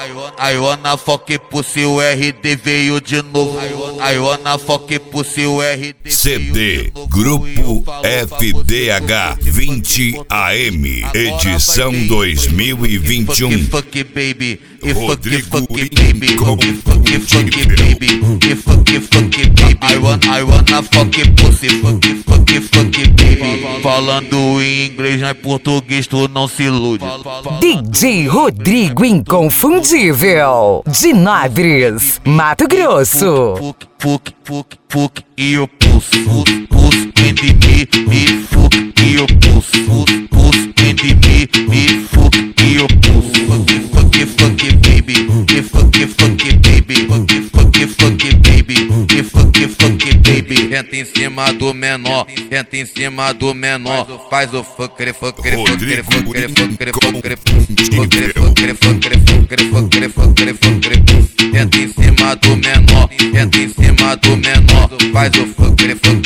I wanna fuck pussy, o RD veio de novo. I wanna fuck pussy, o RD CD Grupo FDH 20 AM edição 2021. Fuck baby, Rodrigo fuck baby, Inconfundível. fuck baby. I wanna fuck pussy, fuck baby. Falando em inglês, mas português tu não se ilude. DJ Rodrigo Inconfundível, de Nagres, Mato Grosso. Fuck e o pulso, entre me, fuck e o pulso, entre me, fuck e o pulso. Fuck baby, fuck baby. Entra em cima do menor, entra em cima do menor. Faz o fuck. Entra em cima do menor, entra em cima do menor. Faz o fuck.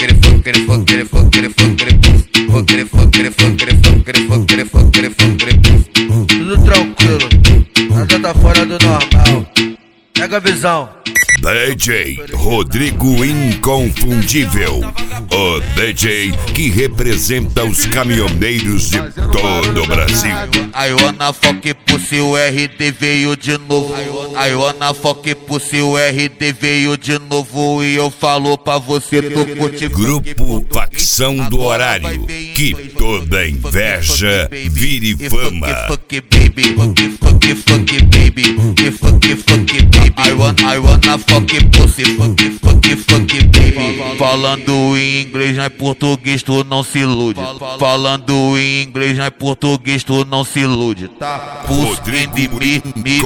Tudo tranquilo, nada tá fora do normal. Pega a visão. DJ Rodrigo Inconfundível, o DJ que representa os caminhoneiros de todo o Brasil. I wanna fuck pussy, o RD veio de novo. I wanna fuck pussy, o RD veio de novo. E eu falo pra você, tô contigo. Grupo Facção do Horário, que toda inveja vire fama. Fuck baby, fuck baby. I wanna fuck pussy, fuck baby. Falando em inglês, mas português tu não se ilude. Falando em inglês, mas português tu não se ilude, tá? Rodrigo me,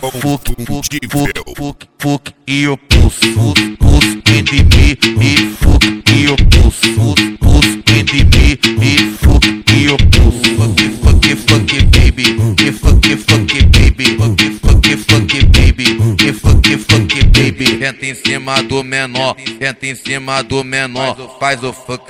fuck e o pulso, entre me, fuck e o pulso, entre me, fuck e o pulso. Fuck baby, fuck baby. Entra em cima do menor, entra em cima do menor. Faz o fuck.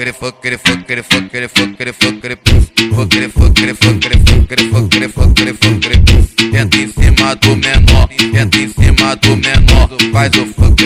Entra em cima do menor, entra em cima do menor. Faz o fuck.